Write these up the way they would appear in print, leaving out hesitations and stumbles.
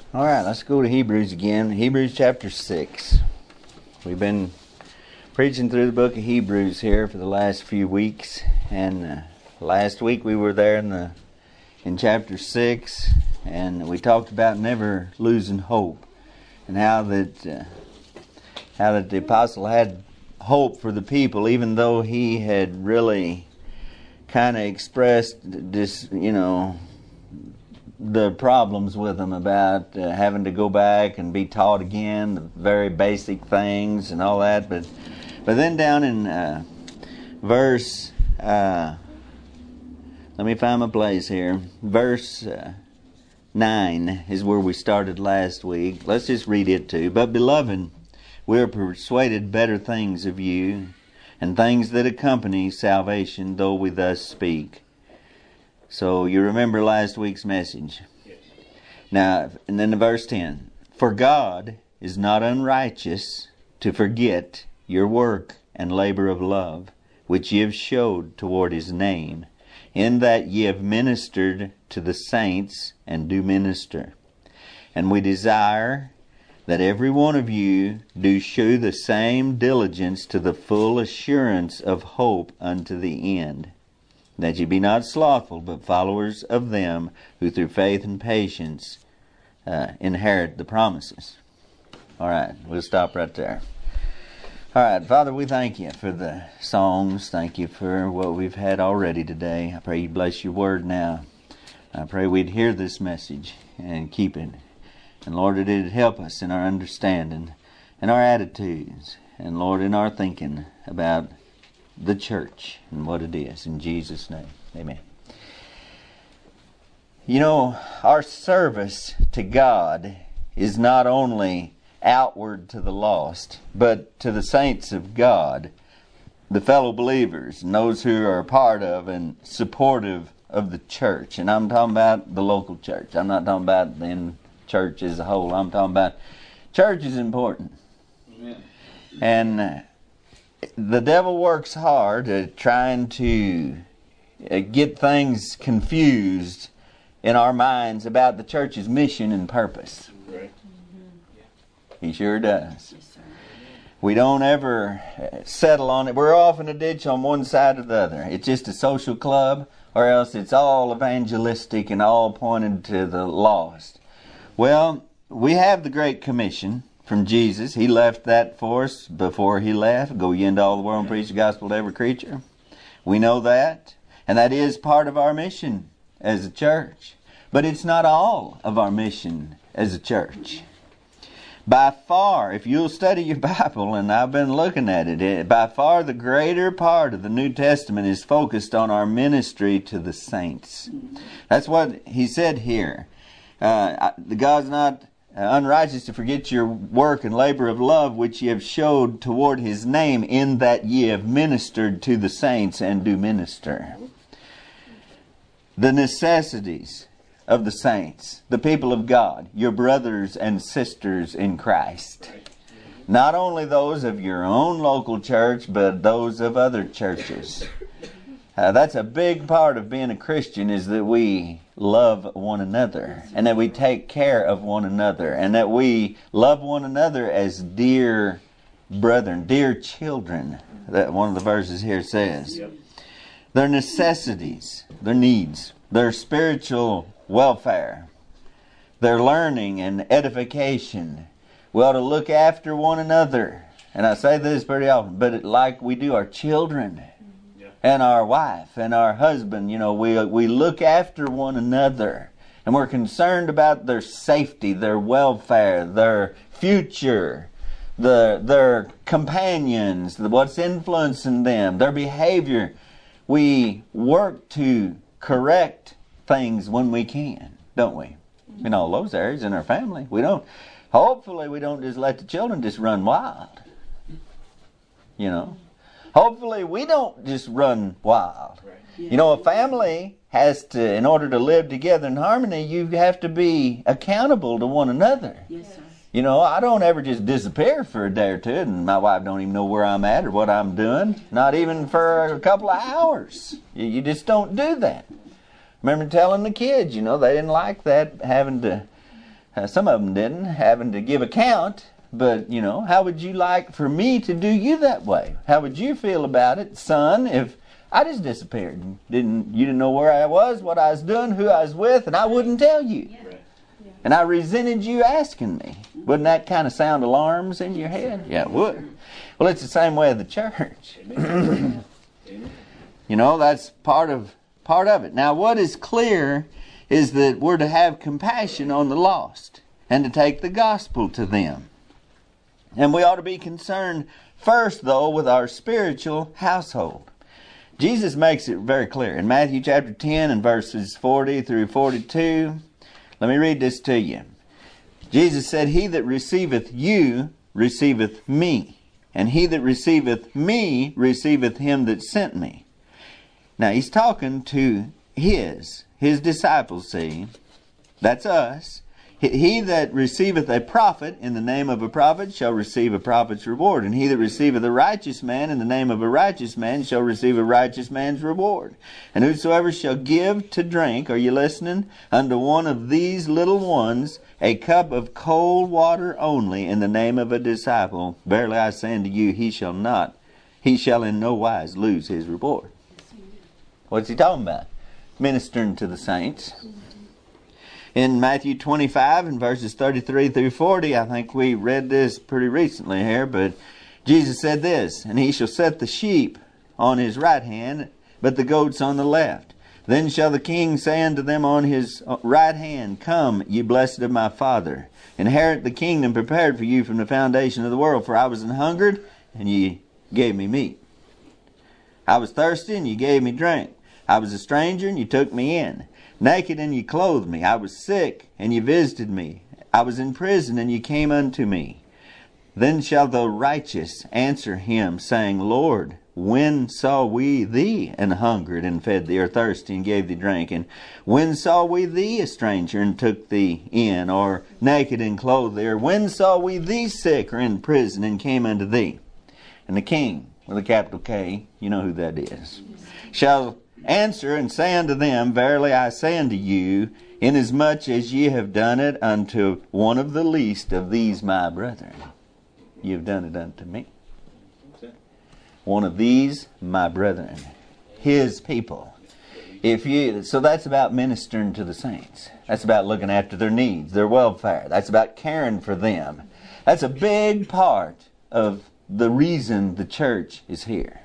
All right, let's go to Hebrews again. Hebrews chapter 6. We've been preaching through the book of Hebrews here for the last few weeks. And last week we were there in chapter 6. And we talked about never losing hope. And how that the apostle had hope for the people, even though he had really kind of expressed this, the problems with them about having to go back and be taught again the very basic things and all that. But then down in verse, let me find my place here. Verse 9 is where we started last week. Let's just read it too. But beloved, we are persuaded better things of you, and things that accompany salvation, though we thus speak. So you remember last week's message. Yes. Now, and then the verse 10. For God is not unrighteous to forget your work and labor of love, which ye have showed toward His name, in that ye have ministered to the saints and do minister. And we desire that every one of you do shew the same diligence to the full assurance of hope unto the end, that ye be not slothful, but followers of them who through faith and patience inherit the promises. All right, we'll stop right there. All right, Father, we thank you for the songs. Thank you for what we've had already today. I pray you bless your word now. I pray we'd hear this message and keep it. And Lord, that it'd help us in our understanding and our attitudes. And Lord, in our thinking about the church and what it is. In Jesus' name, amen. Our service to God is not only outward to the lost, but to the saints of God, the fellow believers, and those who are a part of and supportive of the church. And I'm talking about the local church. I'm not talking about the church as a whole. I'm talking about church is important. Amen. And the devil works hard at trying to get things confused in our minds about the church's mission and purpose. Right. He sure does. We don't ever settle on it. We're off in a ditch on one side or the other. It's just a social club, or else it's all evangelistic and all pointed to the lost. Well, we have the Great Commission from Jesus. He left that for us before He left. Go ye into all the world and preach the gospel to every creature. We know that. And that is part of our mission as a church. But it's not all of our mission as a church. By far, if you'll study your Bible, and I've been looking at it, by far the greater part of the New Testament is focused on our ministry to the saints. That's what He said here. God's not unrighteous to forget your work and labor of love which ye have showed toward His name, in that ye have ministered to the saints and do minister. The necessities of the saints, the people of God, your brothers and sisters in Christ. Not only those of your own local church, but those of other churches. That's a big part of being a Christian, is that we love one another, and that we take care of one another, and that we love one another as dear brethren, dear children, that one of the verses here says. Yep. Their necessities, their needs, their spiritual welfare, their learning and edification. We ought to look after one another. And I say this pretty often, but like we do our children and our wife and our husband, we look after one another. And we're concerned about their safety, their welfare, their future, their companions, what's influencing them, their behavior. We work to correct things when we can, don't we? In all those areas in our family. Hopefully we don't just let the children just run wild. Hopefully we don't just run wild. Right. A family has to, in order to live together in harmony, you have to be accountable to one another. Yes, sir. I don't ever just disappear for a day or two, and my wife don't even know where I'm at or what I'm doing. Not even for a couple of hours. You just don't do that. Remember telling the kids, they didn't like that, having to Some of them didn't, having to give account. But, how would you like for me to do you that way? How would you feel about it, son, if I just disappeared? You didn't know where I was, what I was doing, who I was with, and I wouldn't tell you. Yeah. And I resented you asking me. Wouldn't that kind of sound alarms in your head? Yeah, it would. Well, it's the same way of the church. That's part of it. Now, what is clear is that we're to have compassion on the lost and to take the gospel to them. And we ought to be concerned first, though, with our spiritual household. Jesus makes it very clear. In Matthew chapter 10 and verses 40 through 42, let me read this to you. Jesus said, "He that receiveth you receiveth me, and he that receiveth me receiveth him that sent me." Now, he's talking to his disciples, see. That's us. He that receiveth a prophet in the name of a prophet shall receive a prophet's reward. And he that receiveth a righteous man in the name of a righteous man shall receive a righteous man's reward. And whosoever shall give to drink, are you listening? Unto one of these little ones a cup of cold water only in the name of a disciple, verily I say unto you, he shall in no wise lose his reward. What's he talking about? Ministering to the saints. In Matthew 25 and verses 33 through 40, I think we read this pretty recently here, but Jesus said this, "And he shall set the sheep on his right hand, but the goats on the left. Then shall the king say unto them on his right hand, Come, ye blessed of my Father, inherit the kingdom prepared for you from the foundation of the world. For I was an hungered, and ye gave me meat. I was thirsty, and ye gave me drink. I was a stranger, and ye took me in. Naked, and ye clothed me. I was sick, and ye visited me. I was in prison, and ye came unto me. Then shall the righteous answer him, saying, Lord, when saw we thee an hungered, and fed thee, or thirsty, and gave thee drink? And when saw we thee a stranger, and took thee in, or naked, and clothed thee? Or when saw we thee sick, or in prison, and came unto thee? And the king, with a capital K, you know who that is, shall answer and say unto them, Verily I say unto you, inasmuch as ye have done it unto one of the least of these my brethren, ye have done it unto me. One of these my brethren, his people. So that's about ministering to the saints. That's about looking after their needs, their welfare. That's about caring for them. That's a big part of the reason the church is here.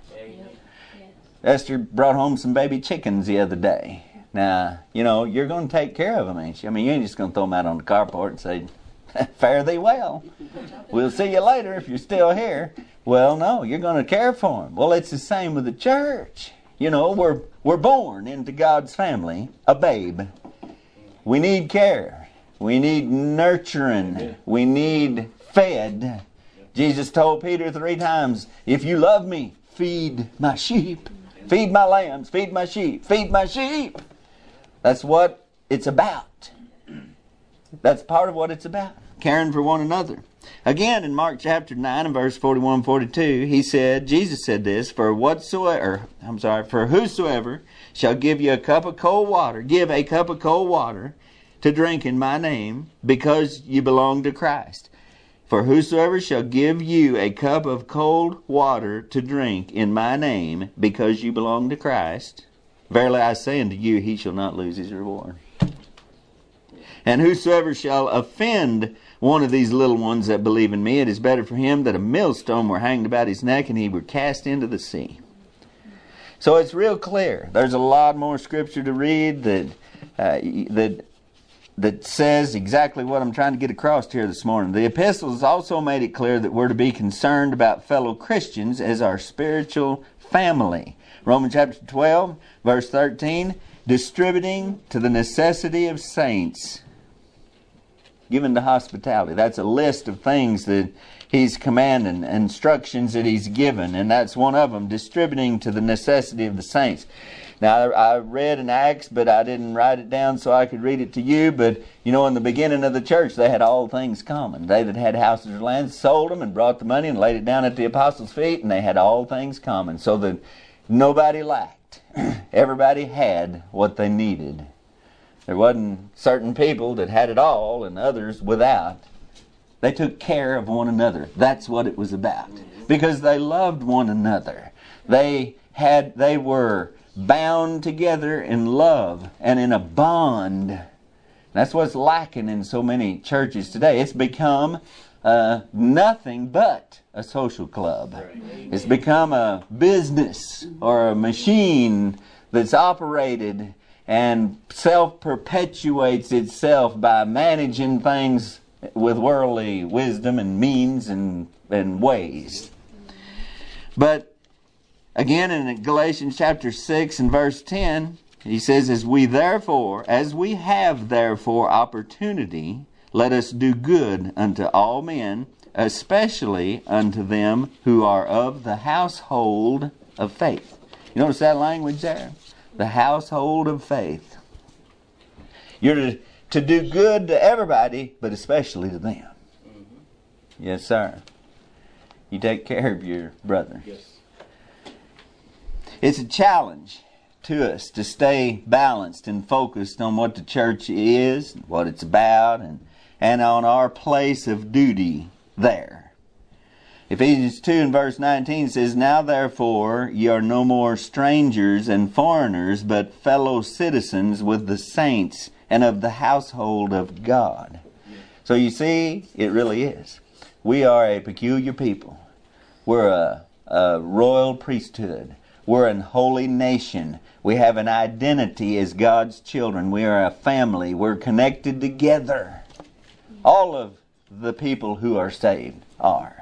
Esther brought home some baby chickens the other day. Now, you're going to take care of them, ain't you? I mean, you ain't just going to throw them out on the carport and say, fare thee well. We'll see you later if you're still here. Well, no, you're going to care for them. Well, it's the same with the church. We're born into God's family, a babe. We need care. We need nurturing. We need fed. Jesus told Peter 3 times, if you love me, feed my sheep. Feed my lambs, feed my sheep, feed my sheep. That's what it's about. That's part of what it's about. Caring for one another. Again, in Mark chapter 9 and verse 41-42, Jesus said this, For whosoever shall give a cup of cold water to drink in my name, because you belong to Christ. For whosoever shall give you a cup of cold water to drink in my name, because you belong to Christ, verily I say unto you, he shall not lose his reward. And whosoever shall offend one of these little ones that believe in me, it is better for him that a millstone were hanged about his neck, and he were cast into the sea. So it's real clear. There's a lot more scripture to read that says exactly what I'm trying to get across here this morning. The epistles also made it clear that we're to be concerned about fellow Christians as our spiritual family. Romans chapter 12, verse 13, distributing to the necessity of saints, given to hospitality. That's a list of things that he's commanding, instructions that he's given, and that's one of them, distributing to the necessity of the saints. Now, I read in Acts, but I didn't write it down so I could read it to you. But, in the beginning of the church, they had all things common. They that had houses or lands sold them and brought the money and laid it down at the apostles' feet, and they had all things common, so that nobody lacked. Everybody had what they needed There wasn't certain people that had it all and others without. They took care of one another. That's what it was about. Because they loved one another. They were bound together in love and in a bond. That's what's lacking in so many churches today. It's become nothing but a social club. It's become a business or a machine that's operated and self-perpetuates itself by managing things with worldly wisdom and means and ways. But again in Galatians chapter 6 and verse 10, he says, as we have therefore opportunity, let us do good unto all men, especially unto them who are of the household of faith. You notice that language there? The household of faith. You're to do good to everybody, but especially to them. Yes, sir. You take care of your brother. Yes. It's a challenge to us to stay balanced and focused on what the church is, what it's about, and on our place of duty there. Ephesians 2 and verse 19 says, now therefore ye are no more strangers and foreigners, but fellow citizens with the saints and of the household of God. So you see, it really is. We are a peculiar people. We're a royal priesthood. We're an holy nation. We have an identity as God's children. We are a family. We're connected together. All of the people who are saved are.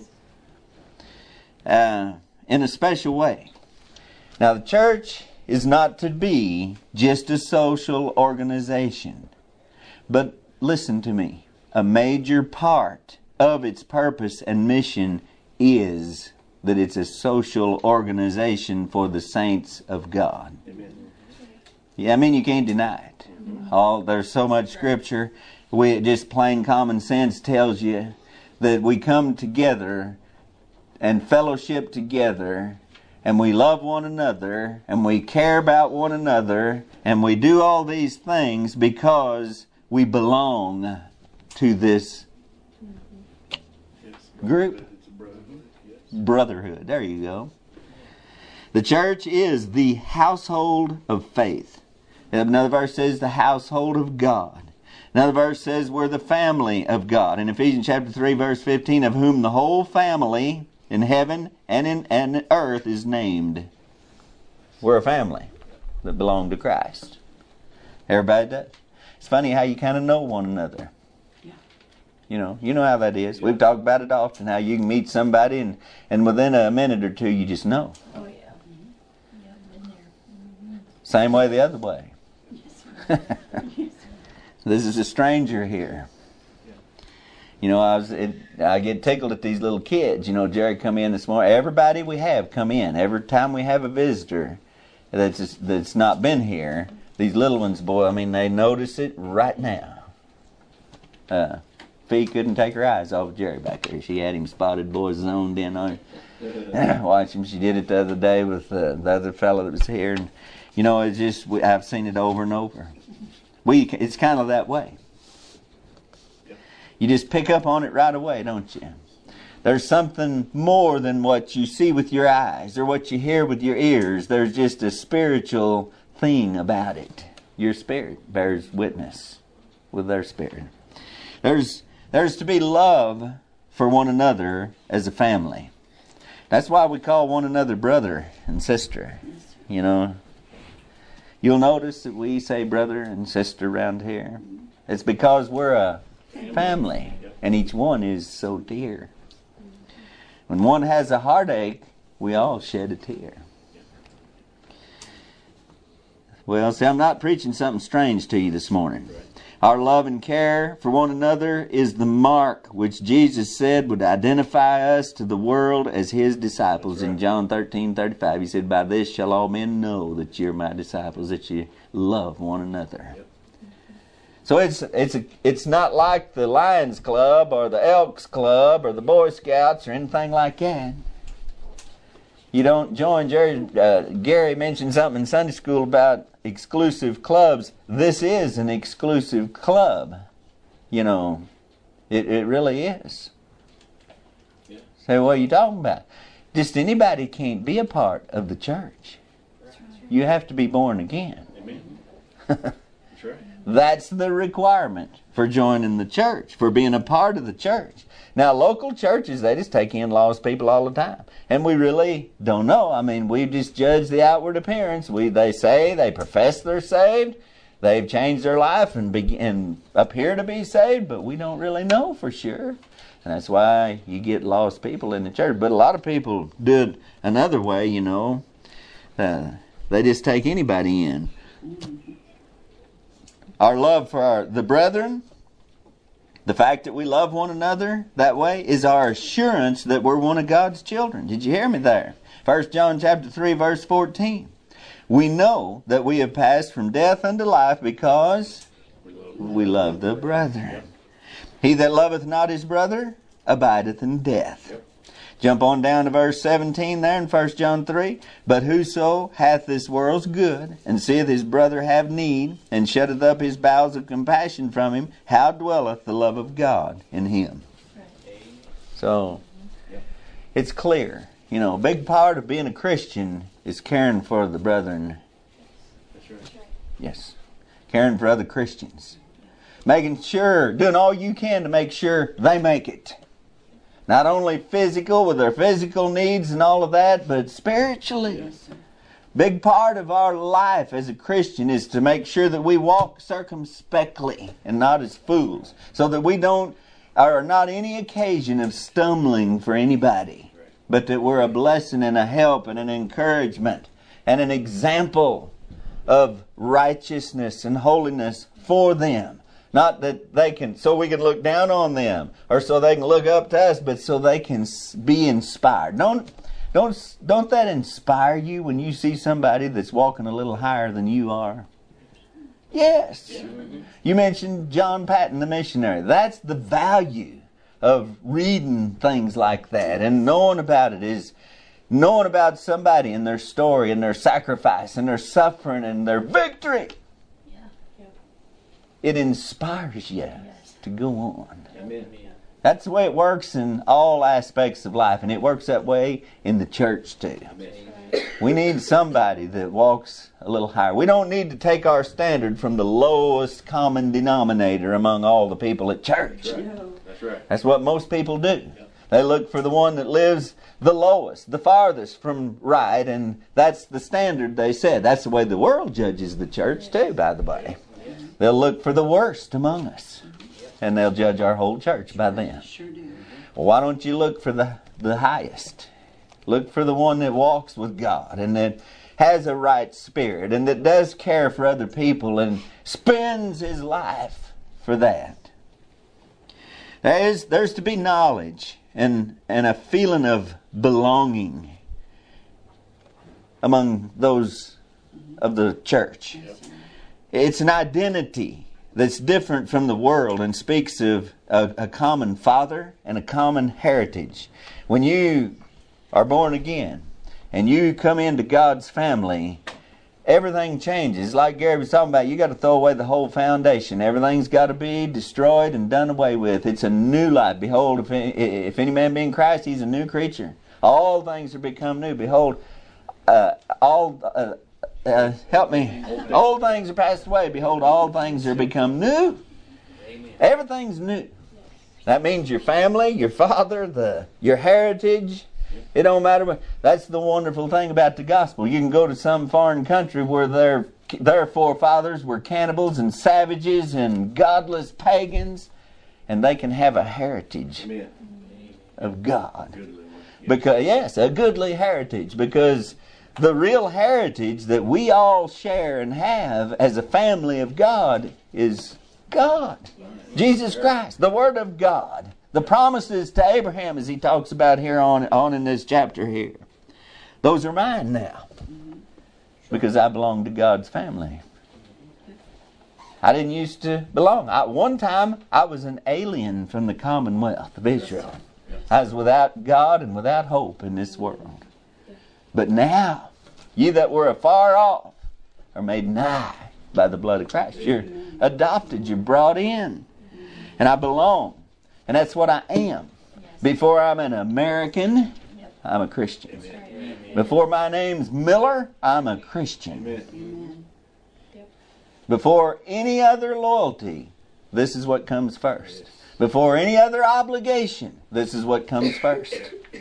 In a special way. Now the church is not to be just a social organization. But listen to me. A major part of its purpose and mission is that it's a social organization for the saints of God. Amen. Yeah, I mean, you can't deny it. There's so much scripture. Just plain common sense tells you that we come together and fellowship together, and we love one another, and we care about one another, and we do all these things because we belong to this group. Brotherhood. There you go. The church is the household of faith. Another verse says the household of God. Another verse says we're the family of God. In Ephesians chapter 3 verse 15, of whom the whole family in heaven and in earth is named. We're a family that belong to Christ. Everybody does. It's funny how you kind of know one another. You know how that is. We've talked about it often, how you can meet somebody and within a minute or two you just know. Oh, yeah. Mm-hmm. Yeah, been there. Mm-hmm. Same way the other way. Yes, sir. This is a stranger here. I get tickled at these little kids. Jerry come in this morning. Everybody we have come in. Every time we have a visitor that's not been here, these little ones, boy, I mean, they notice it right now. Fee couldn't take her eyes off of Jerry back there. She had him spotted, boy, zoned in on her. Watch him. She did it the other day with the other fellow that was here. And, it's just, I've seen it over and over. It's kind of that way. You just pick up on it right away, don't you? There's something more than what you see with your eyes or what you hear with your ears. There's just a spiritual thing about it. Your spirit bears witness with their spirit. There's to be love for one another as a family. That's why we call one another brother and sister. You'll notice that we say brother and sister around here. It's because we're a family, and each one is so dear. When one has a heartache, we all shed a tear. Well, see, I'm not preaching something strange to you this morning. Our love and care for one another is the mark which Jesus said would identify us to the world as His disciples. In John 13:35, He said, by this shall all men know that you're my disciples, that you love one another. So it's not like the Lions Club or the Elks Club or the Boy Scouts or anything like that. You don't join Gary mentioned something in Sunday school about exclusive clubs, this is an exclusive club. You know, it really is. Yeah. So what are you talking about? Just anybody can't be a part of the church. You have to be born again. Amen. That's right. That's the requirement for joining the church, for being a part of the church. Now, local churches, they just take in lost people all the time. And we really don't know. I mean, we just judge the outward appearance. They say, they profess they're saved. They've changed their life and appear to be saved, but we don't really know for sure. And that's why you get lost people in the church. But a lot of people do it another way, you know. They just take anybody in. Our love for the brethren, the fact that we love one another that way, is our assurance that we're one of God's children. Did you hear me there? 1 John chapter 3, verse 14. We know that we have passed from death unto life because we love the brethren. He that loveth not his brother abideth in death. Yep. Jump on down to verse 17 there in 1 John 3. But whoso hath this world's good, and seeth his brother have need, and shutteth up his bowels of compassion from him, how dwelleth the love of God in him? So, it's clear. You know, a big part of being a Christian is caring for the brethren. That's right. Yes. Caring for other Christians. Making sure, doing all you can to make sure they make it. Not only physical, with their physical needs and all of that, but spiritually. Yes. Big part of our life as a Christian is to make sure that we walk circumspectly and not as fools. So that we are not any occasion of stumbling for anybody. Right. But that we're a blessing and a help and an encouragement and an example of righteousness and holiness for them. Not that so we can look down on them, or so they can look up to us, but so they can be inspired. Don't that inspire you when you see somebody that's walking a little higher than you are? Yes. Yeah. You mentioned John Patton, the missionary. That's the value of reading things like that and knowing about it, is knowing about somebody and their story and their sacrifice and their suffering and their victory. It inspires you to go on. Amen. That's the way it works in all aspects of life, and it works that way in the church too. Amen. We need somebody that walks a little higher. We don't need to take our standard from the lowest common denominator among all the people at church. That's right. That's right. That's what most people do. They look for the one that lives the lowest, the farthest from right, and that's the standard they set. That's the way the world judges the church too, by the way. They'll look for the worst among us, and they'll judge our whole church by them. Sure do. Well, why don't you look for the highest? Look for the one that walks with God and that has a right spirit and that does care for other people and spends his life for that. There's to be knowledge and a feeling of belonging among those of the church. It's an identity that's different from the world and speaks of a common father and a common heritage. When you are born again and you come into God's family, everything changes. Like Gary was talking about, you got to throw away the whole foundation. Everything's got to be destroyed and done away with. It's a new life. Behold, if any man be in Christ, he's a new creature. All things are become new. Behold, help me. Old things are passed away. Behold, all things are become new. Amen. Everything's new. That means your family, your father, your heritage. It don't matter what. That's the wonderful thing about the gospel. You can go to some foreign country where their forefathers were cannibals and savages and godless pagans, and they can have a heritage Amen. of God. Goodly one. Because a goodly heritage, because the real heritage that we all share and have as a family of God is God. Jesus Christ, the Word of God. The promises to Abraham, as he talks about here on in this chapter here. Those are mine now. Because I belong to God's family. I didn't used to belong. One time, I was an alien from the commonwealth of Israel. I was without God and without hope in this world. But now, ye that were afar off are made nigh by the blood of Christ. You're adopted. You're brought in. And I belong. And that's what I am. Before I'm an American, I'm a Christian. Before my name's Miller, I'm a Christian. Before any other loyalty, this is what comes first. Before any other obligation, this is what comes first.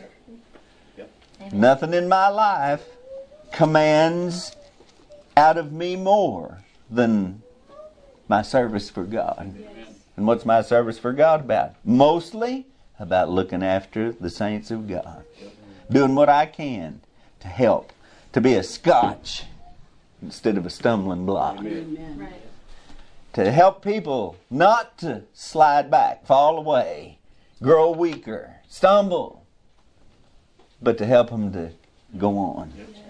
Nothing in my life commands out of me more than my service for God. And what's my service for God about? Mostly about looking after the saints of God. Doing what I can to help. To be a scotch instead of a stumbling block. Amen. To help people not to slide back, fall away, grow weaker, stumble. But to help them to go on.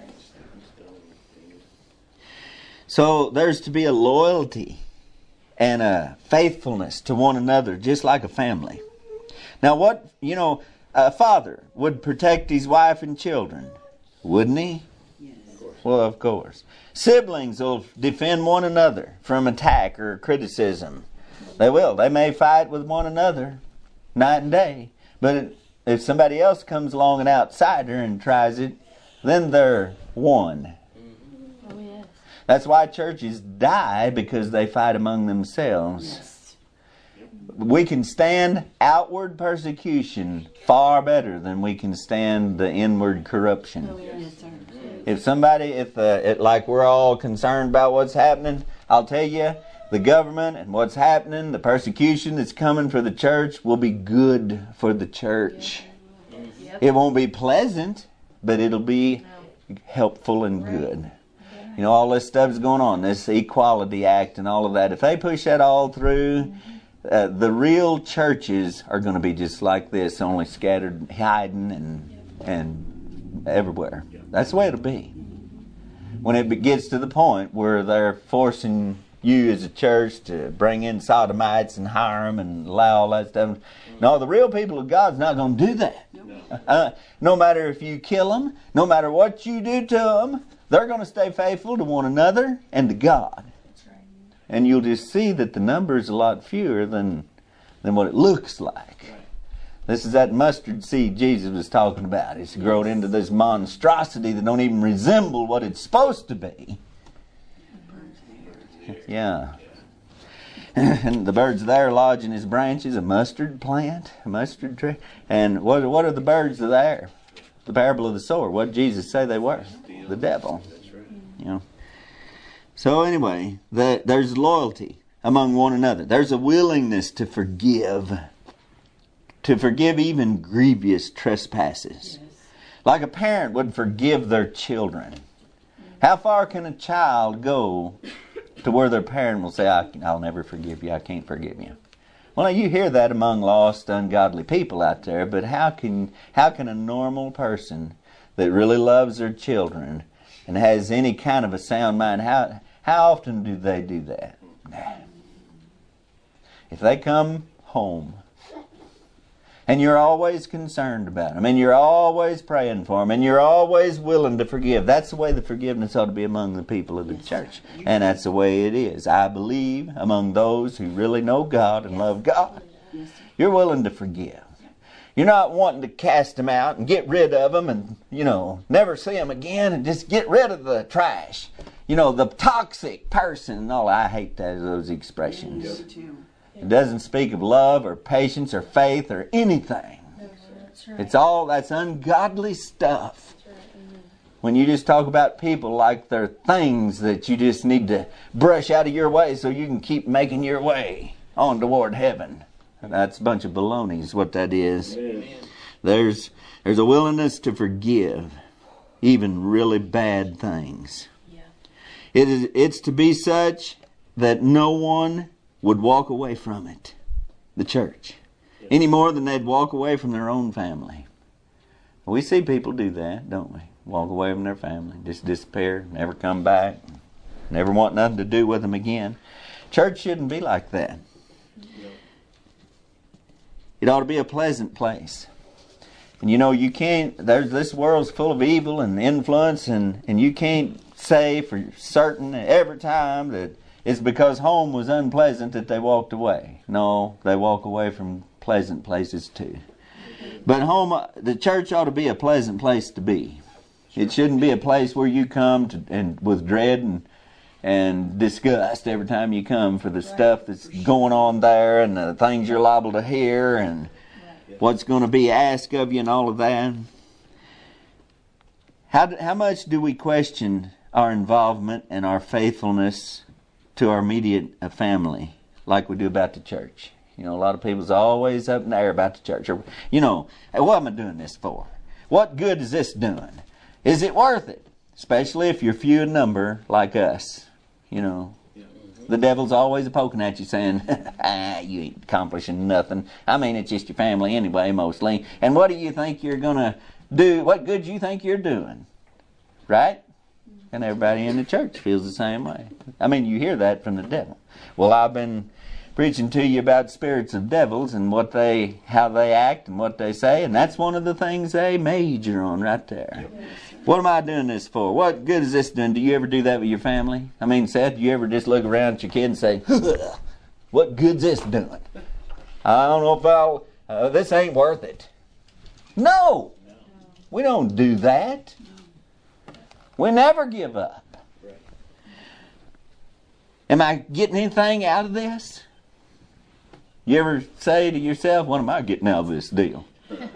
So there's to be a loyalty and a faithfulness to one another, just like a family. Now a father would protect his wife and children, wouldn't he? Yes. Well, of course. Siblings will defend one another from attack or criticism. They will. They may fight with one another night and day. But if somebody else comes along, an outsider, and tries it, then they're one. Oh, yes. That's why churches die, because they fight among themselves. Yes. We can stand outward persecution far better than we can stand the inward corruption. Oh, yes, sir. If like we're all concerned about what's happening, I'll tell you, the government and what's happening, the persecution that's coming for the church will be good for the church. Yep. It won't be pleasant, but it'll be helpful and good. You know, all this stuff's going on, this Equality Act and all of that. If they push that all through, the real churches are going to be just like this, only scattered, hiding and everywhere. That's the way it'll be. When it gets to the point where they're forcing you as a church to bring in sodomites and hire them and allow all that stuff. No, the real people of God's not going to do that. No matter if you kill them, no matter what you do to them, they're going to stay faithful to one another and to God. And you'll just see that the number is a lot fewer than what it looks like. This is that mustard seed Jesus was talking about. It's grown into this monstrosity that don't even resemble what it's supposed to be. Yeah. And the birds there lodge in his branches, a mustard plant, a mustard tree. And what are the birds there? The parable of the sower. What did Jesus say they were? The devil. You know. So anyway, there's loyalty among one another. There's a willingness to forgive. To forgive even grievous trespasses. Like a parent would forgive their children. How far can a child go to where their parent will say, I'll never forgive you, I can't forgive you? Well, you hear that among lost, ungodly people out there, but how can a normal person that really loves their children and has any kind of a sound mind, how often do they do that? If they come home and you're always concerned about them, and you're always praying for them, and you're always willing to forgive, that's the way the forgiveness ought to be among the people of the church. And that's the way it is. I believe among those who really know God and love God, you're willing to forgive. You're not wanting to cast them out and get rid of them and, never see them again and just get rid of the trash. The toxic person and all. I hate those expressions. It doesn't speak of love or patience or faith or anything. That's ungodly stuff. When you just talk about people like they're things that you just need to brush out of your way so you can keep making your way on toward heaven. That's a bunch of baloney is what that is. There's a willingness to forgive even really bad things. It's to be such that no one would walk away from it, the church, any more than they'd walk away from their own family. We see people do that, don't we? Walk away from their family, just disappear, never come back, never want nothing to do with them again. Church shouldn't be like that. It ought to be a pleasant place. And you can't, this world's full of evil and influence, and you can't say for certain every time that it's because home was unpleasant that they walked away. No, they walk away from pleasant places too. But the church ought to be a pleasant place to be. It shouldn't be a place where you come and with dread and disgust every time you come for the stuff that's going on there and the things you're liable to hear and what's going to be asked of you and all of that. How much do we question our involvement and our faithfulness to our immediate family like we do about the church? You know, a lot of people's always up in the air about the church. Or, you know, hey, what am I doing this for? What good is this doing? Is it worth it? Especially if you're few in number like us. You know, the devil's always poking at you saying, you ain't accomplishing nothing. I mean, it's just your family anyway, mostly. And what do you think you're going to do? What good do you think you're doing? Right? And everybody in the church feels the same way. I mean, you hear that from the devil. Well, I've been preaching to you about spirits of devils and how they act and what they say, and that's one of the things they major on right there. What am I doing this for? What good is this doing? Do you ever do that with your family? I mean, Seth, do you ever just look around at your kid and say, what good's this doing? I don't know if this ain't worth it. No! We don't do that. We never give up. Am I getting anything out of this? You ever say to yourself, what am I getting out of this deal?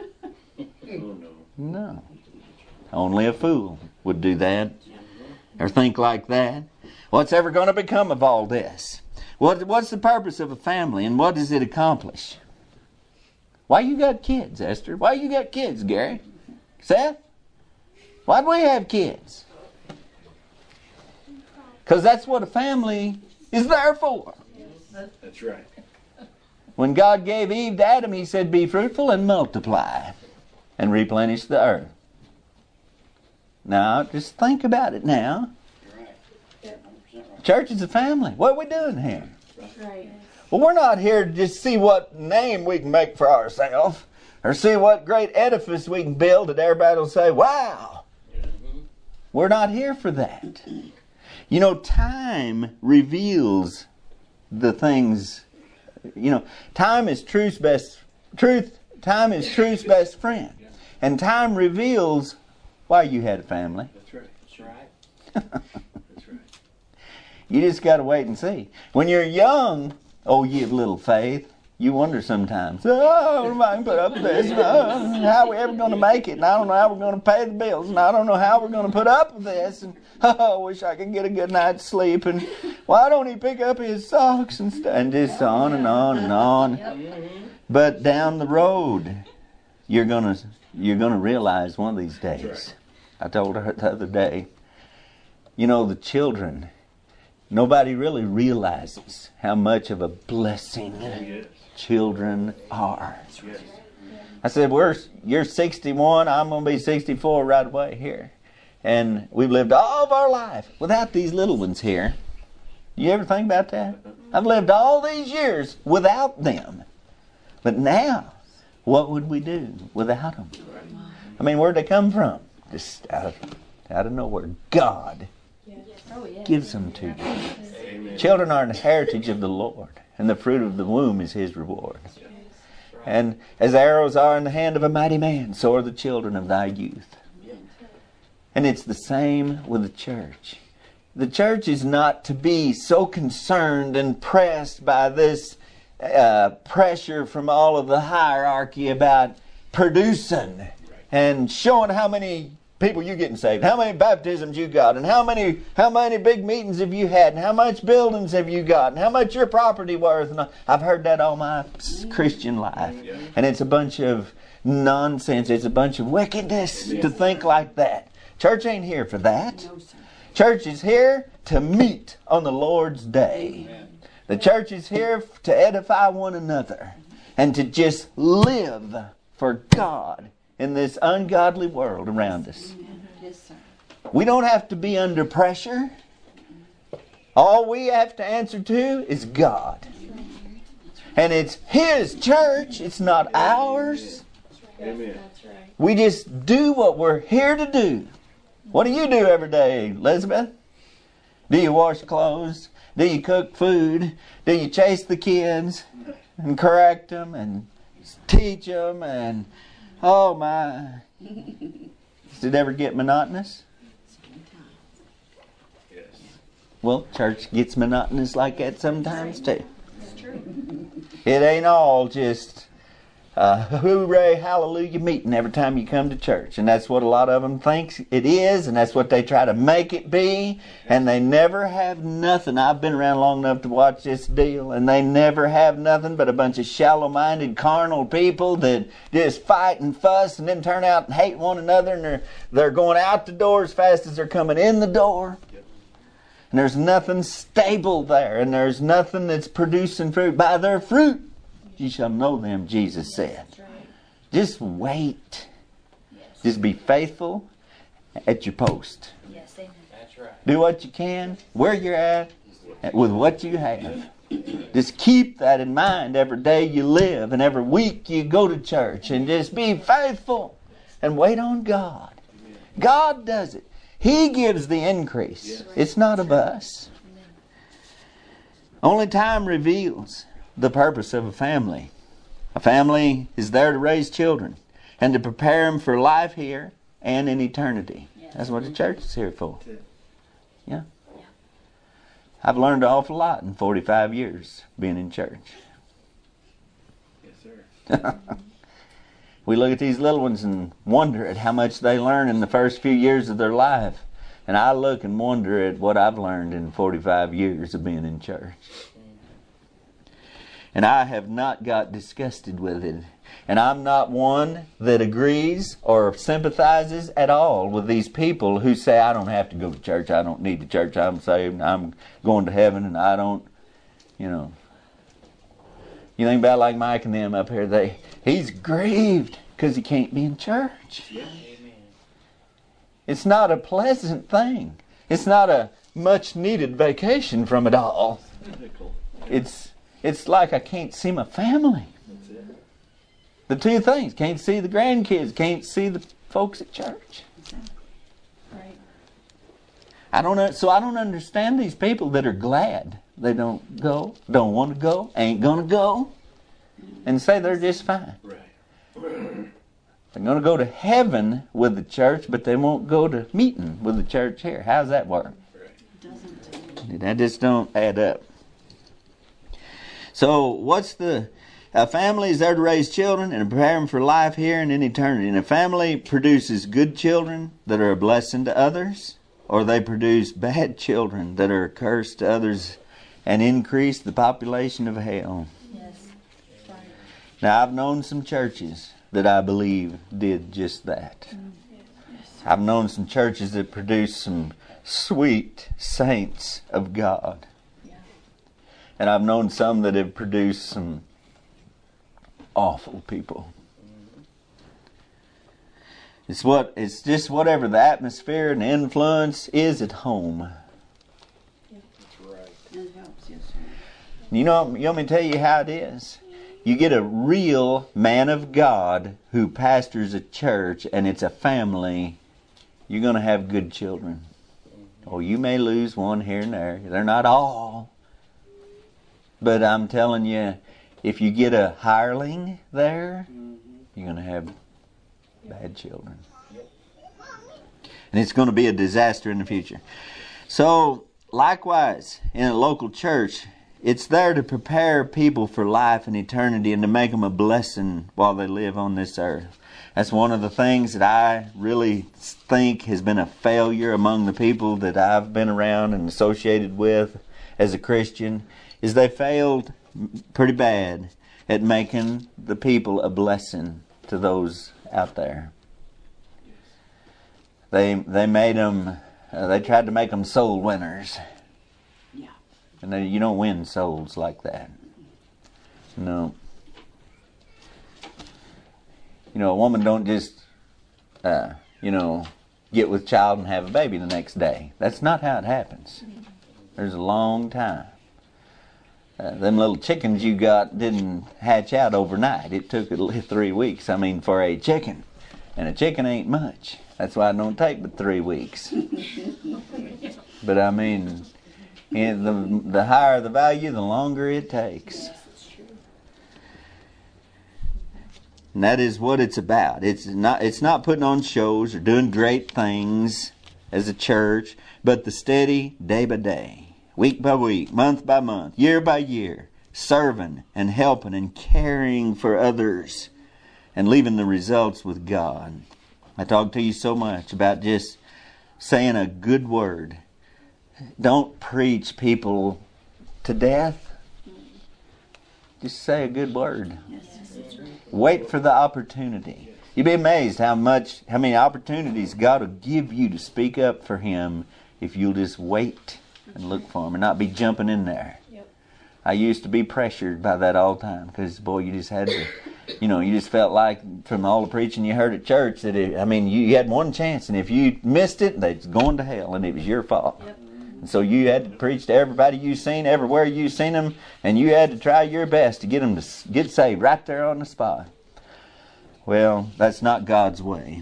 No. Only a fool would do that or think like that. What's ever going to become of all this? What's the purpose of a family and what does it accomplish? Why you got kids, Esther? Why you got kids, Gary? Seth? Why do we have kids? Because that's what a family is there for. That's right. When God gave Eve to Adam, He said, be fruitful and multiply and replenish the earth. Now, just think about it now. Church is a family. What are we doing here? Right. Well, we're not here to just see what name we can make for ourselves or see what great edifice we can build that everybody will say, wow. We're not here for that. You know, time reveals the things. You know, time is truth's best friend. And time reveals why you had a family. That's right. That's right. That's right. You just got to wait and see. When you're young, oh, you have little faith. You wonder sometimes, oh, am I going to put up with this? How are we ever going to make it? And I don't know how we're going to pay the bills. And I don't know how we're going to put up with this. And I wish I could get a good night's sleep. And why don't he pick up his socks and stuff? And just on and on and on. But down the road, you're gonna realize one of these days. I told her the other day, you know, the children, nobody really realizes how much of a blessing children are. I said, you're 61, I'm going to be 64 right away here. And we've lived all of our life without these little ones here. You ever think about that? I've lived all these years without them. But now, what would we do without them? I mean, where'd they come from? Just out of nowhere. God gives them to you. Amen. Children are an heritage of the Lord, and the fruit of the womb is His reward. And as arrows are in the hand of a mighty man, so are the children of thy youth. And it's the same with the church. The church is not to be so concerned and pressed by this pressure from all of the hierarchy about producing and showing how many people you getting saved, how many baptisms you got, and how many big meetings have you had, and how much buildings have you got, and how much your property worth. And I've heard that all my Christian life, and it's a bunch of nonsense. It's a bunch of wickedness to think like that. Church ain't here for that. Church is here to meet on the Lord's day. The church is here to edify one another and to just live for God in this ungodly world around us. We don't have to be under pressure. All we have to answer to is God. And it's His church. It's not ours. Amen. We just do what we're here to do. What do you do every day, Elizabeth? Do you wash clothes? Do you cook food? Do you chase the kids and correct them and teach them? And oh my. Does it ever get monotonous? Yes. Well, church gets monotonous like that sometimes too. It ain't all just hooray, hallelujah meeting every time you come to church. And that's what a lot of them think it is, and that's what they try to make it be. And they never have nothing. I've been around long enough to watch this deal, and they never have nothing but a bunch of shallow-minded, carnal people that just fight and fuss and then turn out and hate one another, and they're going out the door as fast as they're coming in the door. And there's nothing stable there, and there's nothing that's producing fruit. By their fruit you shall know them, Jesus said. Just wait. Just be faithful at your post. Yes, amen. That's right. Do what you can, where you're at, with what you have. Just keep that in mind every day you live and every week you go to church. And just be faithful and wait on God. God does it. He gives the increase. It's not of us. Only time reveals the purpose of a family. A family is there to raise children and to prepare them for life here and in eternity. That's what the church is here for. Yeah. I've learned an awful lot in 45 years being in church. Yes, sir. We look at these little ones and wonder at how much they learn in the first few years of their life. And I look and wonder at what I've learned in 45 years of being in church. And I have not got disgusted with it. And I'm not one that agrees or sympathizes at all with these people who say, I don't have to go to church. I don't need the church. I'm saved. I'm going to heaven and I don't, You think about like Mike and them up here. He's grieved because he can't be in church. Yeah. Amen. It's not a pleasant thing. It's not a much needed vacation from it all. It's like I can't see my family. That's it. The two things. Can't see the grandkids. Can't see the folks at church. Right. I don't understand these people that are glad they don't go, don't want to go, ain't going to go, and say they're just fine. Right. They're going to go to heaven with the church, but they won't go to meeting with the church here. How's that work? Doesn't. That just don't add up. So a family is there to raise children and prepare them for life here and in eternity. And a family produces good children that are a blessing to others, or they produce bad children that are a curse to others and increase the population of hell. Yes. Right. Now, I've known some churches that I believe did just that. I've known some churches that produced some sweet saints of God. And I've known some that have produced some awful people. It's just whatever the atmosphere and the influence is at home. That's right. It helps, yes, You want me to tell you how it is? You get a real man of God who pastors a church and it's a family, you're going to have good children. Oh, you may lose one here and there. They're not all. But I'm telling you, if you get a hireling there, you're going to have bad children. And it's going to be a disaster in the future. So, likewise, in a local church, it's there to prepare people for life and eternity and to make them a blessing while they live on this earth. That's one of the things that I really think has been a failure among the people that I've been around and associated with as a Christian, is they failed pretty bad at making the people a blessing to those out there. They made them, they tried to make them soul winners. Yeah. And you don't win souls like that. No. A woman don't just, get with child and have a baby the next day. That's not how it happens. There's a long time. Them little chickens you got didn't hatch out overnight. It took at least 3 weeks. For a chicken. And a chicken ain't much. That's why it don't take but 3 weeks. But And the higher the value, the longer it takes. Yes, it's true. And that is what it's about. It's not putting on shows or doing great things as a church, but the steady day by day, week by week, month by month, year by year, serving and helping and caring for others and leaving the results with God. I talk to you so much about just saying a good word. Don't preach people to death. Just say a good word. Yes, it's right. Wait for the opportunity. You'd be amazed how many opportunities God will give you to speak up for Him if you'll just wait and look for Him and not be jumping in there. Yep. I used to be pressured by that all the time because, boy, you just had to, you just felt like from all the preaching you heard at church that, you had one chance, and if you missed it, they's going to hell, and it was your fault. Yep. And so you had to preach to everybody you seen, everywhere you seen them, and you had to try your best to get them to get saved right there on the spot. Well, that's not God's way.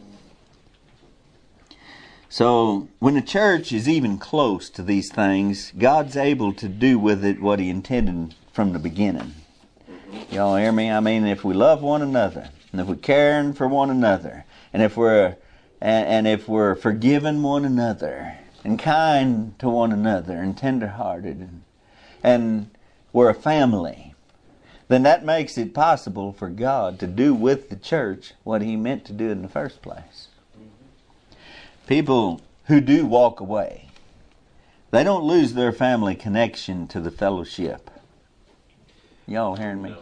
So when the church is even close to these things, God's able to do with it what He intended from the beginning. Y'all hear me? If we love one another, and if we're caring for one another, and if we're forgiving one another, and kind to one another, and tender-hearted, and we're a family, then that makes it possible for God to do with the church what He meant to do in the first place. People who do walk away, they don't lose their family connection to the fellowship. Y'all hearing me?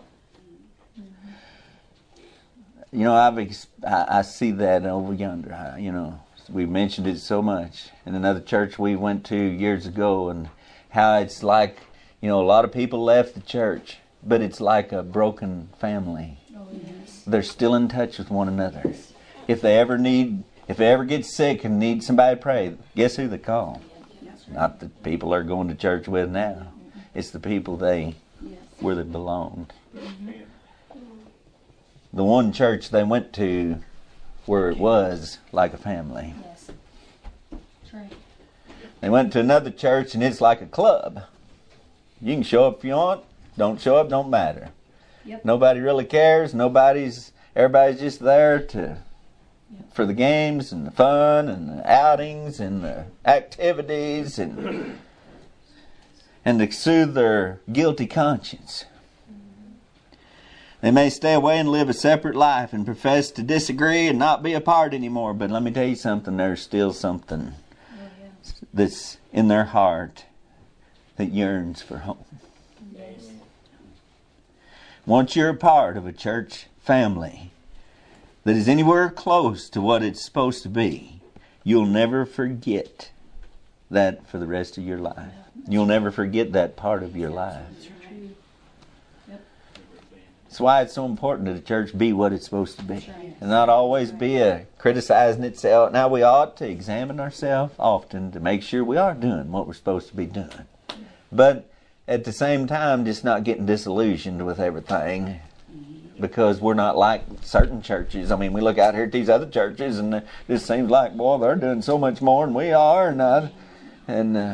I see that over yonder. We mentioned it so much in another church we went to years ago, and how it's like, a lot of people left the church, but it's like a broken family. Oh, yes. They're still in touch with one another. If they ever get sick and need somebody to pray, guess who they call? Yes. Not the people they're going to church with now. It's the people where they belonged. The one church they went to where it was like a family. Yes. That's right. They went to another church and it's like a club. You can show up if you want. Don't show up, don't matter. Yep. Nobody really cares. Everybody's just there for the games and the fun and the outings and the activities and to soothe their guilty conscience. They may stay away and live a separate life and profess to disagree and not be a part anymore. But let me tell you something, there's still something that's in their heart that yearns for home. Yes. Once you're a part of a church family that is anywhere close to what it's supposed to be, you'll never forget that for the rest of your life. You'll never forget that part of your life. That's why it's so important that the church be what it's supposed to be. And not always be criticizing itself. Now, we ought to examine ourselves often to make sure we are doing what we're supposed to be doing. But at the same time, just not getting disillusioned with everything, because we're not like certain churches. We look out here at these other churches and it just seems like, boy, they're doing so much more than we are. Not The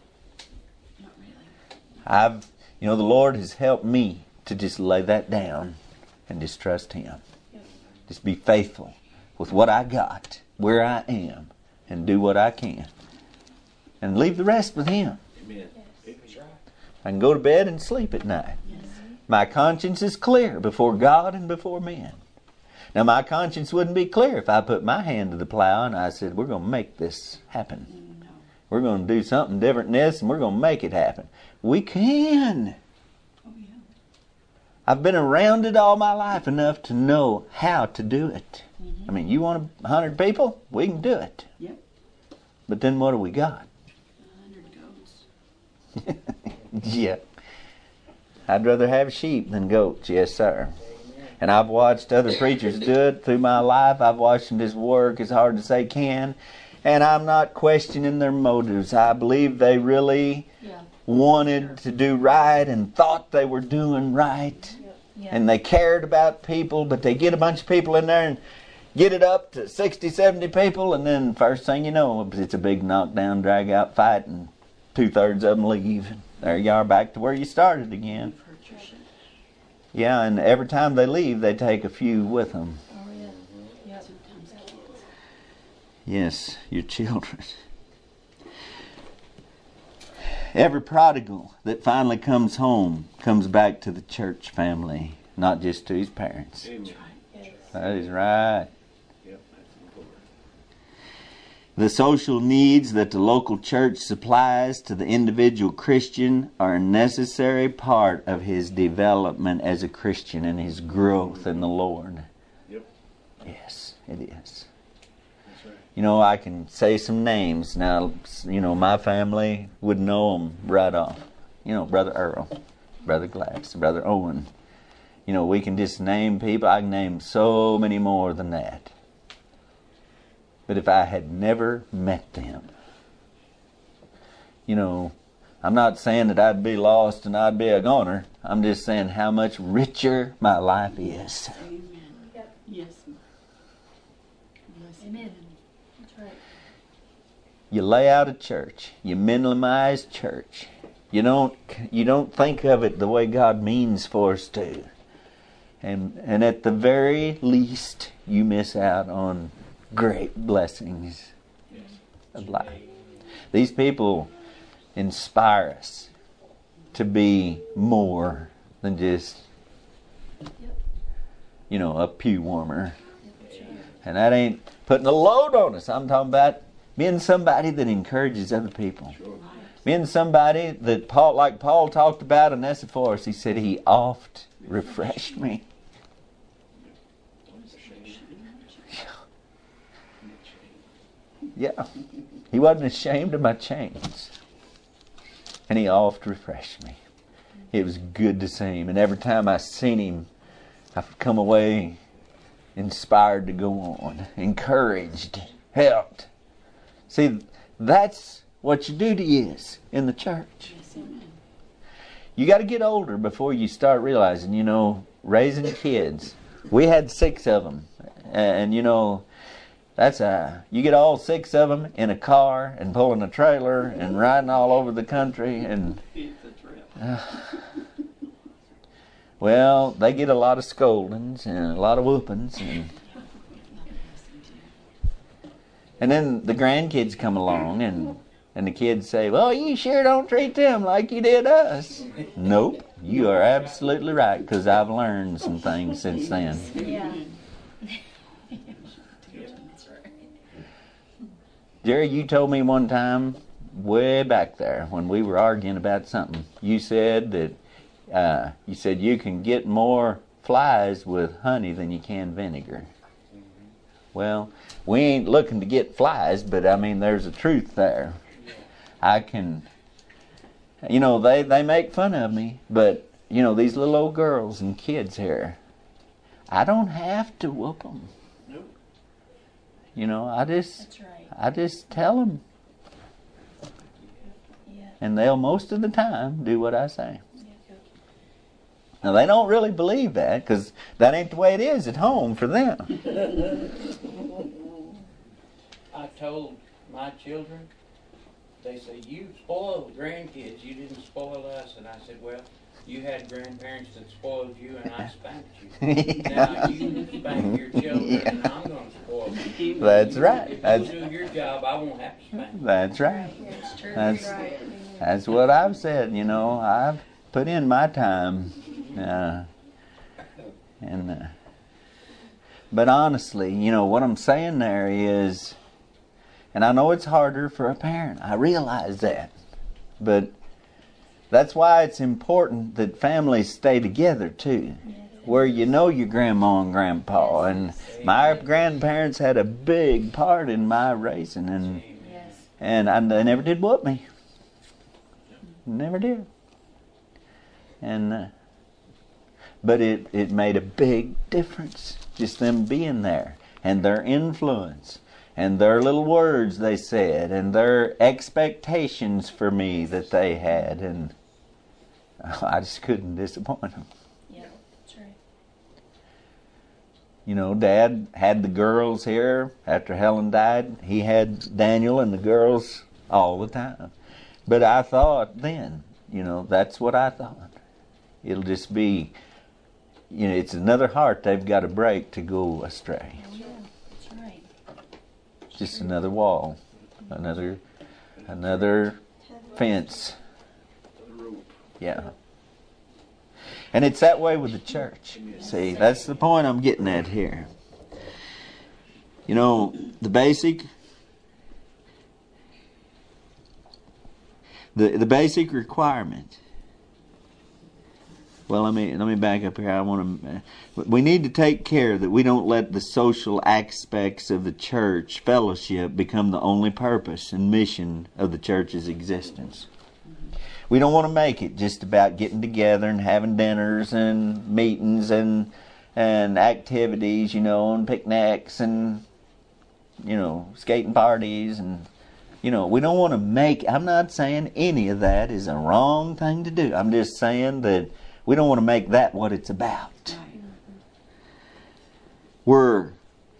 really. Lord has helped me to just lay that down and just trust Him. Yep. Just be faithful with what I got, where I am, and do what I can. And leave the rest with Him. Amen. That's right. I can go to bed and sleep at night. Yes. My conscience is clear before God and before men. Now, my conscience wouldn't be clear if I put my hand to the plow and I said, we're going to make this happen. No. We're going to do something different than this, and we're going to make it happen. We can. Oh, yeah. I've been around it all my life enough to know how to do it. Mm-hmm. You want 100 people? We can do it. Yep. But then what do we got? 100 goats. Yeah. I'd rather have sheep than goats, yes sir. And I've watched other preachers do it through my life. I've watched them just work as hard as they can. And I'm not questioning their motives. I believe they really wanted to do right and thought they were doing right. Yeah. And they cared about people, but they get a bunch of people in there and get it up to 60, 70 people, and then first thing you know, it's a big knockdown, drag-out fight, and 2/3 of them leave. There you are, back to where you started again. Yeah, and every time they leave, they take a few with them. Oh, yeah. Yeah, sometimes kids. Yes, your children. Every prodigal that finally comes home comes back to the church family, not just to his parents. Amen. That's right. Yes. That is right. Yep, that's important. The social needs that the local church supplies to the individual Christian are a necessary part of his development as a Christian and his growth in the Lord. Yep, Yes, it is. that's right. You know, I can say some names. Now, you know, my family would know them right off. You know, Brother Earl, Brother Glass, Brother Owen. You know, we can just name people. I can name so many more than that. But if I had never met them, you know, I'm not saying that I'd be lost and I'd be a goner. I'm just saying how much richer my life is. Amen. Yep. Yes. Yes. Amen. That's right. You lay out a church. You minimize church. You don't think of it the way God means for us to. And at the very least, you miss out on great blessings Yes. of life. These people inspire us to be more than just, you know, a pew warmer. And that ain't putting a load on us. I'm talking about being somebody that encourages other people. Sure. Being somebody that Paul, like Paul talked about in Onesiphorus, he said he oft refreshed me. Yeah. He wasn't ashamed of my chains. And he oft refreshed me. It was good to see him. And every time I seen him, I've come away inspired to go on, encouraged, helped. See, that's what you do to is in the church. Yes. Amen. You got to get older before you start realizing, you know, raising kids. We had 6 of them. And, you know, you get all 6 of them in a car and pulling a trailer and riding all over the country. And well, they get a lot of scoldings and a lot of whoopings. And then the grandkids come along and the kids say, well, you sure don't treat them like you did us. Nope, you are absolutely right, because I've learned some things since then. Yeah. Jerry, you told me one time, way back there, when we were arguing about something, you said that you can get more flies with honey than you can vinegar. Well, we ain't looking to get flies, but I mean, there's a truth there. I can, you know, they make fun of me, but, you know, these little old girls and kids here, I don't have to whoop them. Nope. You know, That's right. I just tell them, Yeah. and they'll most of the time do what I say. Yeah. Now, they don't really believe that, because that ain't the way it is at home for them. I told my children, they say, you spoiled grandkids, you didn't spoil us. And I said, well, you had grandparents that spoiled you and I spanked you. Now you spank your children and I'm going to spoil you. That's right. If you do your job, I won't have to spank you. That's right. That's true. That's- right. That's what I've said, you know. I've put in my time. But honestly, you know, what I'm saying there is, and I know it's harder for a parent. I realize that. But that's why it's important that families stay together too. Where you know your grandma and grandpa. And my grandparents had a big part in my raising. Yes. And they never did whoop me. Never did. And but it made a big difference, just them being there and their influence and their little words they said and their expectations for me that they had, and I just couldn't disappoint them. Yeah, that's right. You know, Dad had the girls here after Helen died. He had Daniel and the girls all the time. But I thought then, that's what I thought. It'll just be, it's another heart they've got to break to go astray. Oh, yeah. That's right. Just another wall, another fence. Yeah. And it's that way with the church. See, that's the point I'm getting at here. The basic requirement. Well, let me back up here. We need to take care that we don't let the social aspects of the church fellowship become the only purpose and mission of the church's existence. We don't want to make it just about getting together and having dinners and meetings and activities, and picnics and skating parties and we don't want to make. I'm not saying any of that is a wrong thing to do. I'm just saying that we don't want to make that what it's about. When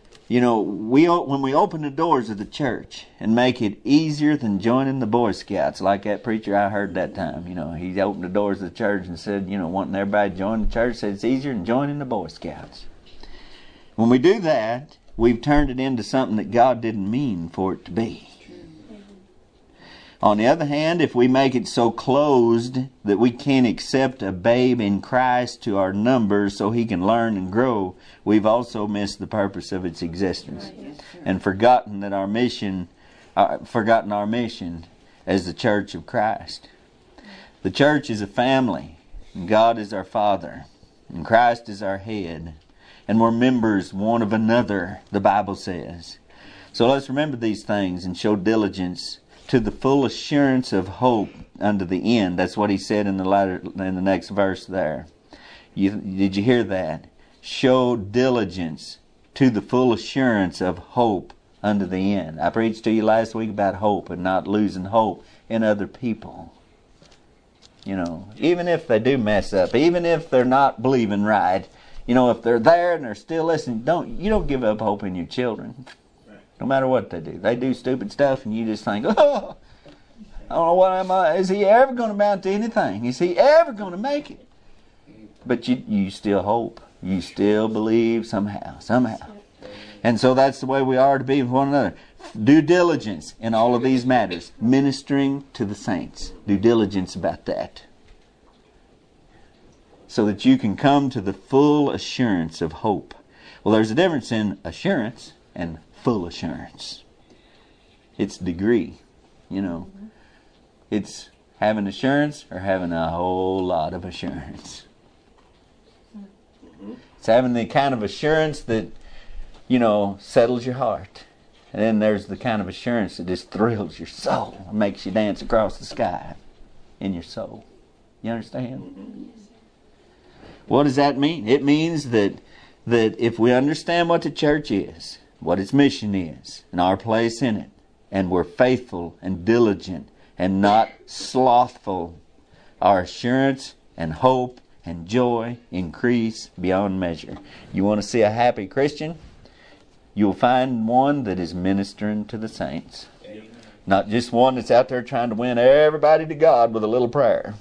we open the doors of the church and make it easier than joining the Boy Scouts, like that preacher I heard that time. He opened the doors of the church and said, wanting everybody to join the church, said it's easier than joining the Boy Scouts. When we do that, we've turned it into something that God didn't mean for it to be. On the other hand, if we make it so closed that we can't accept a babe in Christ to our numbers so he can learn and grow, we've also missed the purpose of its existence and forgotten our mission as the Church of Christ. The church is a family, and God is our Father, and Christ is our head, and we're members one of another, the Bible says. So let's remember these things and show diligence to the full assurance of hope unto the end. That's what he said in the next verse there. Did you hear that? Show diligence to the full assurance of hope unto the end. I preached to you last week about hope and not losing hope in other people. Even if they do mess up, even if they're not believing right, if they're there and they're still listening, you don't give up hope in your children. No matter what they do. They do stupid stuff and you just think, oh, I don't know is he ever going to amount to anything? Is he ever going to make it? But you still hope. You still believe somehow. And so that's the way we are to be with one another. Due diligence in all of these matters. Ministering to the saints. Due diligence about that. So that you can come to the full assurance of hope. Well, there's a difference in assurance and full assurance. It's degree, It's having assurance or having a whole lot of assurance. It's having the kind of assurance that, settles your heart. And then there's the kind of assurance that just thrills your soul and makes you dance across the sky in your soul. You understand? What does that mean? It means that if we understand what the church is, what its mission is, and our place in it, and we're faithful and diligent and not slothful, our assurance and hope and joy increase beyond measure. You want to see a happy Christian? You'll find one that is ministering to the saints. Amen. Not just one that's out there trying to win everybody to God with a little prayer.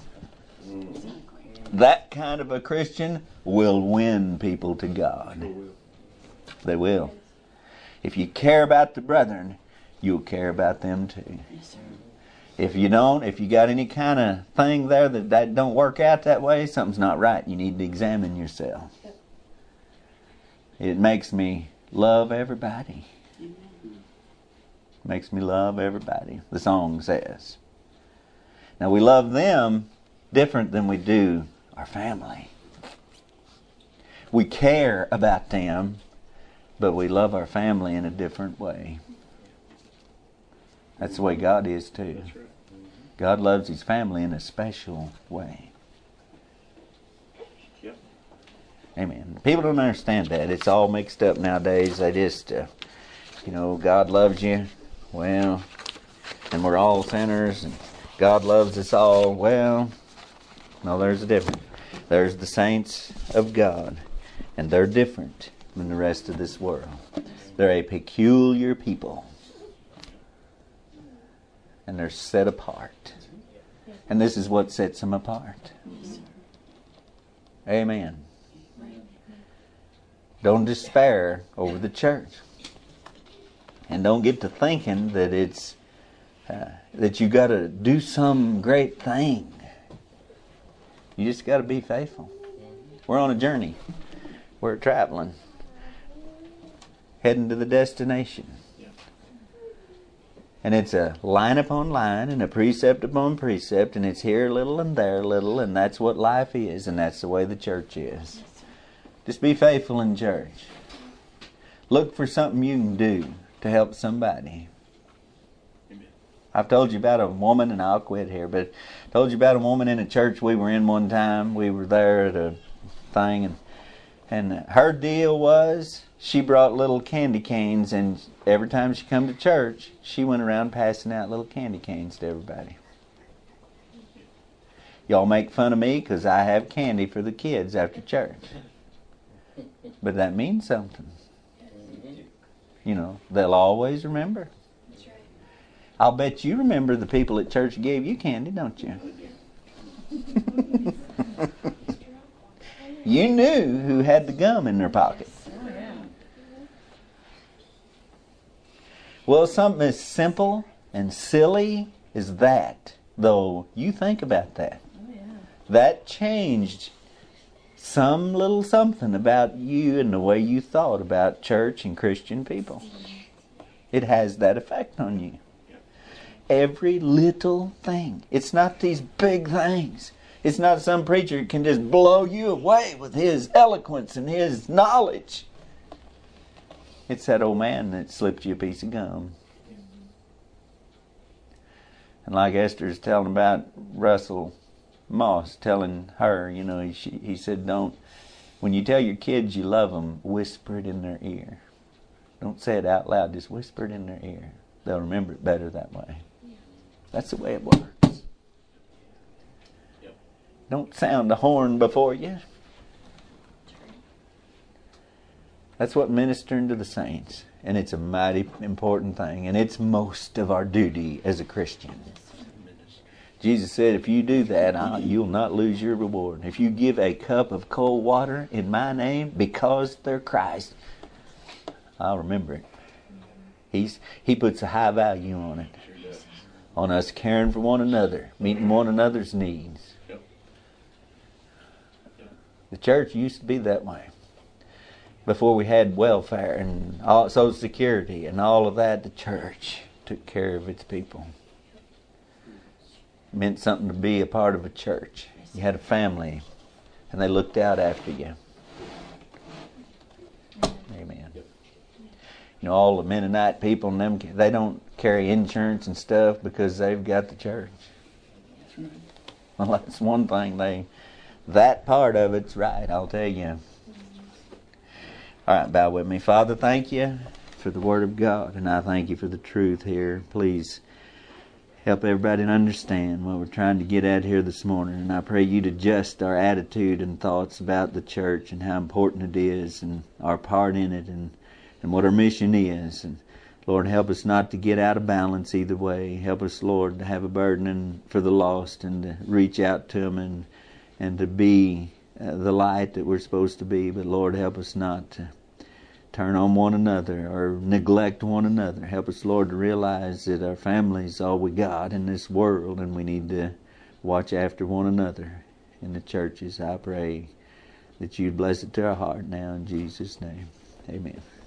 That kind of a Christian will win people to God. They will. If you care about the brethren, you'll care about them too. Yes, sir. If you don't, if you got any kind of thing there that don't work out that way, something's not right. You need to examine yourself. It makes me love everybody. Makes me love everybody, the song says. Now we love them different than we do our family. We care about them, but we love our family in a different way. That's the way God is too. God loves His family in a special way. Yep. Amen. People don't understand that. It's all mixed up nowadays. They just, God loves you. Well, and we're all sinners, and God loves us all. Well, no, there's a difference. There's the saints of God, and they're different than the rest of this world. They're a peculiar people. And they're set apart. And this is what sets them apart. Amen. Don't despair over the church. And don't get to thinking that it's that you got to do some great thing. You just got to be faithful. We're on a journey. We're traveling. Heading to the destination. And it's a line upon line and a precept upon precept, and it's here a little and there a little, and that's what life is, and that's the way the church is. Just be faithful in church. Look for something you can do to help somebody. Amen. I've told you about a woman, and I'll quit here, but I told you about a woman in a church we were in one time. We were there at a thing, and her deal was she brought little candy canes, and every time she come to church, she went around passing out little candy canes to everybody. Y'all make fun of me because I have candy for the kids after church. But that means something. You know, they'll always remember. That's right. I'll bet you remember the people at church gave you candy, don't you? You knew who had the gum in their pocket. Well, something as simple and silly as that, though, you think about that. That changed some little something about you and the way you thought about church and Christian people. It has that effect on you. Every little thing. It's not these big things. It's not some preacher who can just blow you away with his eloquence and his knowledge. It's that old man that slipped you a piece of gum. And like Esther's telling about Russell Moss telling her, you know, he said, don't, when you tell your kids you love them, whisper it in their ear. Don't say it out loud, just whisper it in their ear. They'll remember it better that way. That's the way it works. Don't sound the horn before you. That's what ministering to the saints. And it's a mighty important thing. And it's most of our duty as a Christian. Jesus said, if you do that, you'll not lose your reward. If you give a cup of cold water in my name because they're Christ, I'll remember it. He puts a high value on it. On us caring for one another, meeting one another's needs. The church used to be that way. Before we had welfare and Social Security and all of that, the church took care of its people. It meant something to be a part of a church. You had a family, and they looked out after you. Amen. You know, all the Mennonite people and them, they don't carry insurance and stuff because they've got the church. Well, that's one thing that part of it's right, I'll tell you. All right, bow with me. Father, thank you for the Word of God, and I thank you for the truth here. Please help everybody to understand what we're trying to get at here this morning. And I pray you to adjust our attitude and thoughts about the church and how important it is and our part in it and what our mission is. And Lord, help us not to get out of balance either way. Help us, Lord, to have a burden for the lost and to reach out to them and to be the light that we're supposed to be. But Lord, help us not to turn on one another or neglect one another. Help us, Lord, to realize that our family is all we got in this world and we need to watch after one another in the churches. I pray that you'd bless it to our heart now in Jesus' name. Amen.